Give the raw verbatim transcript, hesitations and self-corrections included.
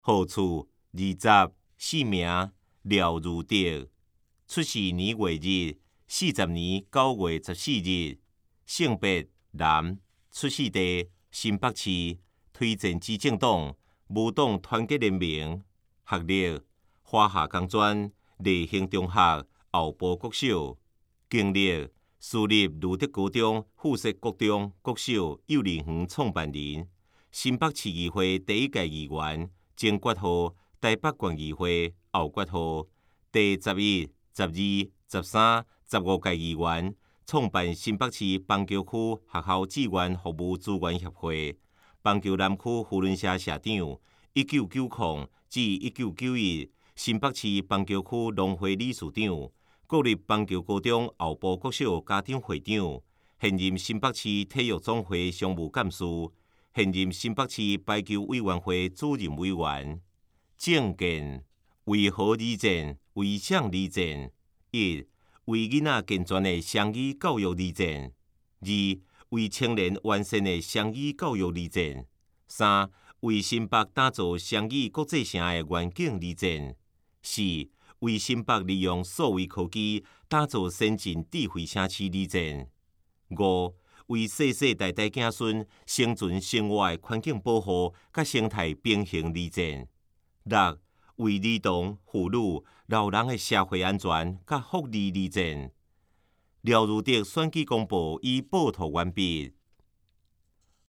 号厝二十，姓名廖如德，出世年月日四十年九月十四日，性别男，出世地新北市，推荐之政党无党团结联盟，学历华夏工专、立行中学、后埔国小，经历私立鲁德高中、附设国中、国小、幼儿园创办人，新北市议会第一届议员，前决号台北县议会后决号第十一、十二、十三、十五届议员，创办新北市邦桥区学校志愿服务资源协会，邦桥南区扶轮社社长，一九九零至一九九一，新北市邦桥区农会理事长。国立邦桥高中后埔国小家长会长，现任新北市体育总会常务干事，现任新北市排球委员会主任委员。政见：为何而战？为啥而战？一、为囡仔健全的双语教育而战；二、为青年完善的双语教育而战；三、为新北打造双语国际城的环境而战；四、为新北利用数位科技打造先进智慧城市而战；五、为世世代代子孙生存生活的环境保护甲生态平衡而战；六、为儿童、妇女、老人的社会安全甲福利而战。廖如德选举公报已报读完毕。